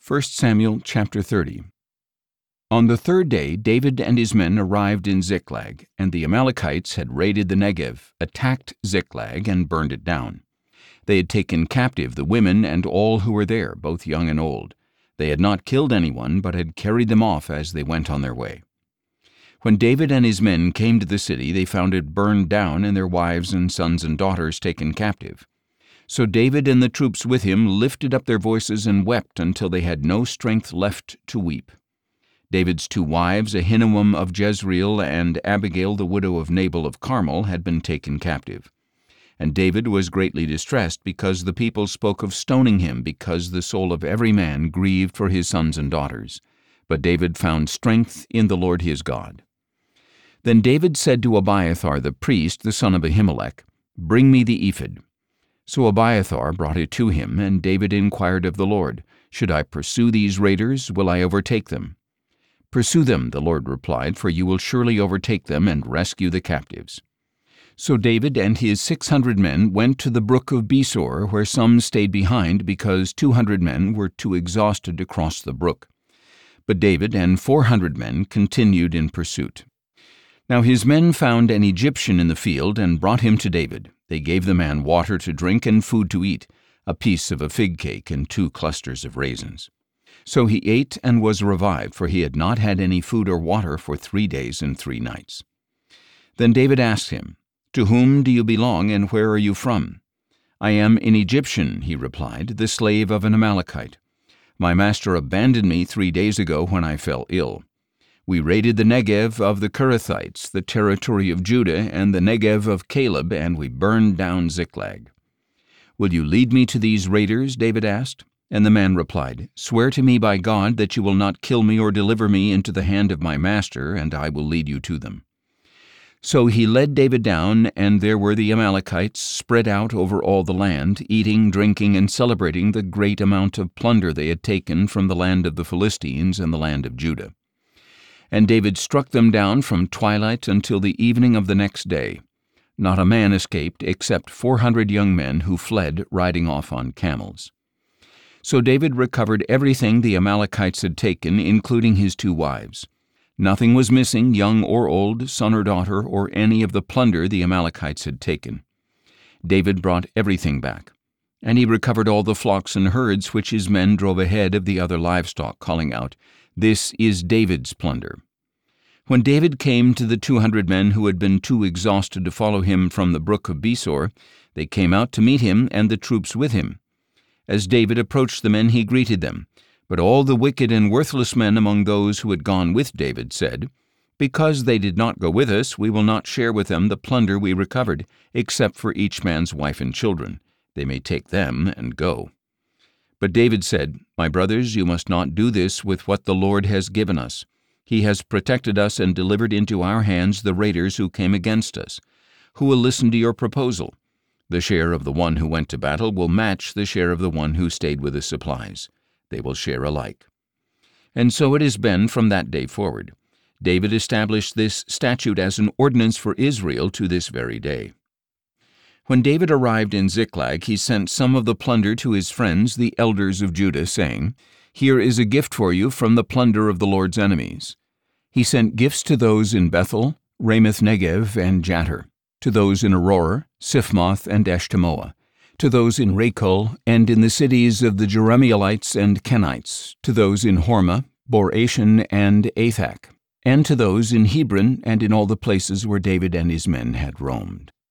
1 Samuel chapter 30. On the third day David and his men arrived in Ziklag, and the Amalekites had raided the Negev, attacked Ziklag, and burned it down. They had taken captive the women and all who were there, both young and old. They had not killed anyone, but had carried them off as they went on their way. When David and his men came to the city, they found it burned down and their wives and sons and daughters taken captive. So David and the troops with him lifted up their voices and wept until they had no strength left to weep. David's two wives, Ahinoam of Jezreel and Abigail the widow of Nabal of Carmel, had been taken captive. And David was greatly distressed because the people spoke of stoning him, because the soul of every man grieved for his sons and daughters. But David found strength in the Lord his God. Then David said to Abiathar the priest, the son of Ahimelech, "Bring me the ephod." So Abiathar brought it to him, and David inquired of the Lord, "Should I pursue these raiders? Will I overtake them?" "Pursue them," the Lord replied, "for you will surely overtake them and rescue the captives." So David and his 600 men went to the brook of Besor, where some stayed behind because 200 men were too exhausted to cross the brook. But David and 400 men continued in pursuit. Now his men found an Egyptian in the field and brought him to David. They gave the man water to drink and food to eat, a piece of a fig cake and 2 clusters of raisins. So he ate and was revived, for he had not had any food or water for 3 days and 3 nights. Then David asked him, "To whom do you belong, and where are you from?" "I am an Egyptian," he replied, "the slave of an Amalekite. My master abandoned me 3 days ago when I fell ill. We raided the Negev of the Kerethites, the territory of Judah, and the Negev of Caleb, and we burned down Ziklag." "Will you lead me to these raiders?" David asked. And the man replied, "Swear to me by God that you will not kill me or deliver me into the hand of my master, and I will lead you to them." So he led David down, and there were the Amalekites spread out over all the land, eating, drinking, and celebrating the great amount of plunder they had taken from the land of the Philistines and the land of Judah. And David struck them down from twilight until the evening of the next day. Not a man escaped except 400 young men who fled riding off on camels. So David recovered everything the Amalekites had taken, including his 2 wives. Nothing was missing, young or old, son or daughter, or any of the plunder the Amalekites had taken. David brought everything back. And he recovered all the flocks and herds which his men drove ahead of the other livestock, calling out, "This is David's plunder." When David came to the 200 men who had been too exhausted to follow him from the brook of Besor, they came out to meet him and the troops with him. As David approached the men, he greeted them. But all the wicked and worthless men among those who had gone with David said, "Because they did not go with us, we will not share with them the plunder we recovered, except for each man's wife and children. They may take them and go." But David said, "My brothers, you must not do this with what the Lord has given us. He has protected us and delivered into our hands the raiders who came against us. Who will listen to your proposal? The share of the one who went to battle will match the share of the one who stayed with the supplies. They will share alike." And so it has been from that day forward. David established this statute as an ordinance for Israel to this very day. When David arrived in Ziklag, he sent some of the plunder to his friends, the elders of Judah, saying, "Here is a gift for you from the plunder of the Lord's enemies." He sent gifts to those in Bethel, Ramoth Negev, and Jattir, to those in Aurora, Siphmoth, and Eshtemoa, to those in Rachel, and in the cities of the Jerahmeelites and Kenites, to those in Hormah, Bor-Ashan, and Athak, and to those in Hebron and in all the places where David and his men had roamed.